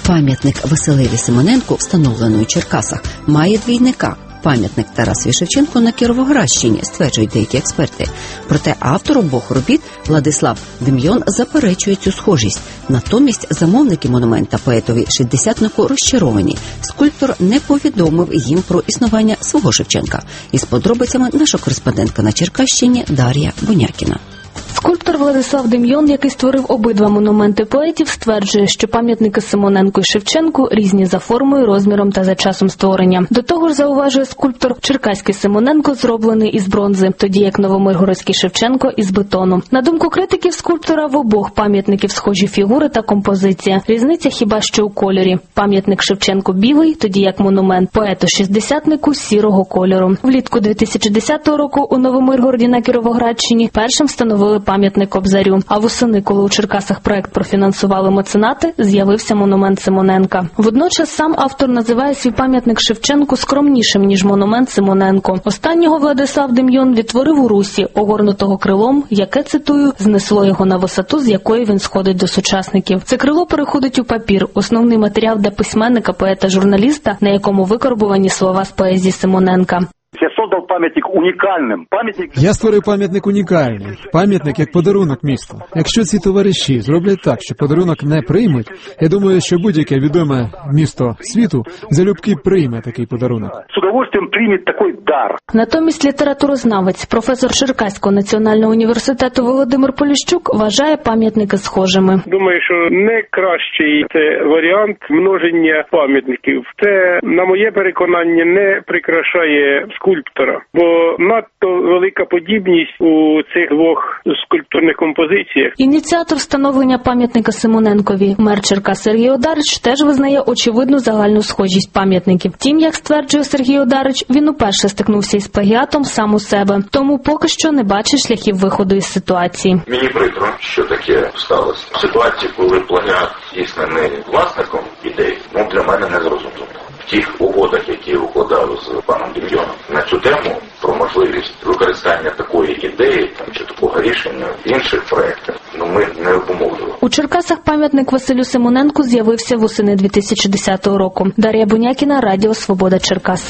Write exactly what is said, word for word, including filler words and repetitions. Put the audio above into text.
Пам'ятник Василеві Симоненку, встановлений у Черкасах, має двійника. Пам'ятник Тарасові Шевченку на Кіровоградщині, стверджують деякі експерти. Проте автор обох робіт, Владислав Дем'йон, заперечує цю схожість. Натомість замовники монумента поетові шістдесятнику розчаровані. Скульптор не повідомив їм про існування свого Шевченка. Із подробицями наша кореспондентка на Черкащині Дар'я Бунякіна. Скульптор Владислав Дем'йон, який створив обидва монументи поетів, стверджує, що пам'ятники Симоненку і Шевченку різні за формою, розміром та за часом створення. До того ж, зауважує скульптор, черкаський Симоненко зроблений із бронзи, тоді як новомиргородський Шевченко – із бетону. На думку критиків скульптора, в обох пам'ятників схожі фігури та композиція. Різниця хіба що у кольорі. Пам'ятник Шевченку білий, тоді як монумент поету-шістдесятнику сірого кольору. Влітку дві тисячі десятого року у Новомиргороді на Кіровоградщині першим встановили пам'ятник Кобзарю. А восени, коли у Черкасах проект профінансували меценати, з'явився монумент Симоненка. Водночас сам автор називає свій пам'ятник Шевченку скромнішим, ніж монумент Симоненко. Останнього Владислав Дем'йон відтворив у русі, огорнутого крилом, яке, цитую, знесло його на висоту, з якої він сходить до сучасників. Це крило переходить у папір, основний матеріал для письменника, поета, журналіста, на якому викарбувані слова з поезії Симоненка. Я создав пам'ятник унікальним. Пам'ятник... Я створив пам'ятник унікальний. Пам'ятник як подарунок місту. Якщо ці товариші зроблять так, що подарунок не приймуть, я думаю, що будь-яке відоме місто світу залюбки прийме такий подарунок. З удовольствием прийме такий дар. Натомість літературознавець, професор Черкаського національного університету Володимир Поліщук вважає пам'ятники схожими. Думаю, що найкращий це варіант множення пам'ятників. Це, на моє переконання, не прикрашає скульптора, бо надто велика подібність у цих двох скульптурних композиціях. Ініціатор встановлення пам'ятника Симоненкові, мер Черкас Сергій Одарич, теж визнає очевидну загальну схожість пам'ятників. Втім, як стверджує Сергій Одарич, він уперше стикнувся із плагіатом сам у себе, тому поки що не бачить шляхів виходу із ситуації. Мені прикро, що таке сталося. В ситуації, коли плагіат здійснений власником ідеї, ну, для мене не зрозуміло. В тих угодах, які я укладав з паном Дем'йоном, на цю тему про можливість використання такої ідеї там, чи такого рішення в інших проєктах, ну, ми не обумовлювали. У Черкасах пам'ятник Василю Симоненку з'явився восени дві тисячі десятого року. Дар'я Бунякіна, Радіо Свобода, Черкаси.